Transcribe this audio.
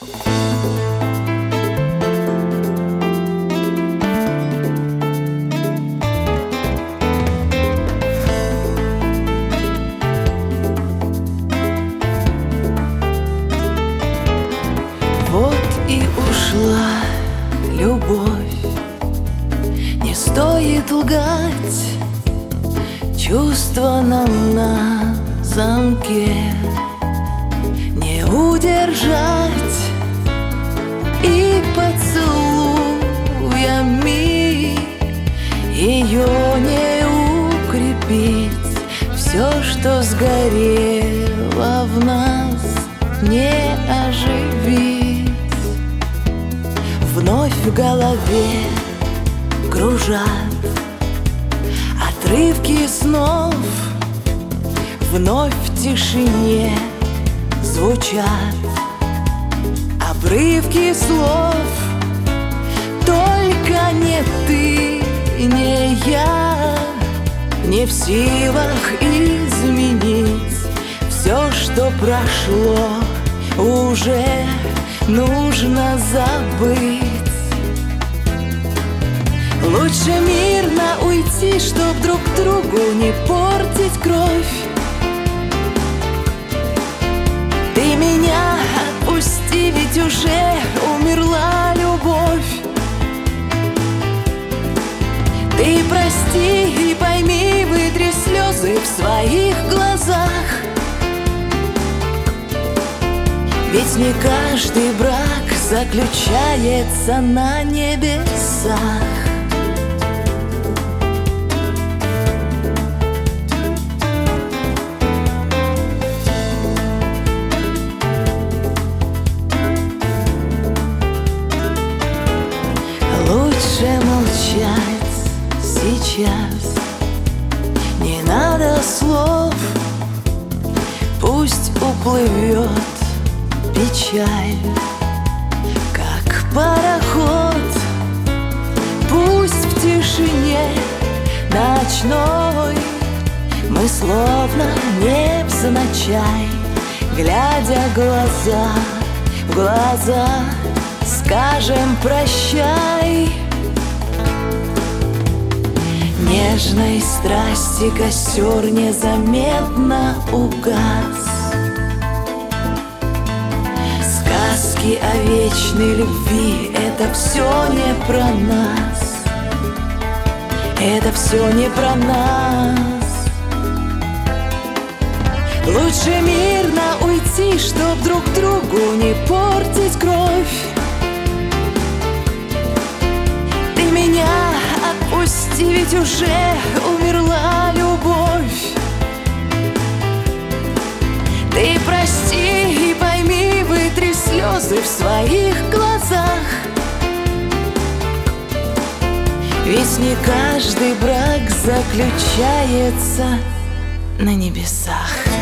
Вот и ушла любовь, не стоит лгать, чувства нам на замке не удержать. И поцелуями ее не укрепить, все, что сгорело в нас, не оживить. Вновь в голове кружат отрывки снов, вновь в тишине звучат обрывки слов. Только не ты, не я, не в силах изменить все, что прошло, уже нужно забыть. Лучше мирно уйти, чтоб друг другу не портить кровь. Ты меня отпусти, ведь уже умерла любовь. Ты прости и пойми, вытри слезы в своих глазах. Ведь не каждый брак заключается на небесах. Лучше молчать сейчас, не надо слов, пусть уплывет печаль, как пароход. Пусть в тишине ночной мы словно невзначай, глядя глаза в глаза, скажем прощай. Нежной страсти костер незаметно угас. Сказки о вечной любви — это все не про нас, это все не про нас. Лучше мирно уйти, чтоб друг другу не портить кровь. Ты меня отпусти, ведь уже умерла любовь. Ты прости и пойми, вытри слезы в своих глазах. Ведь не каждый брак заключается на небесах.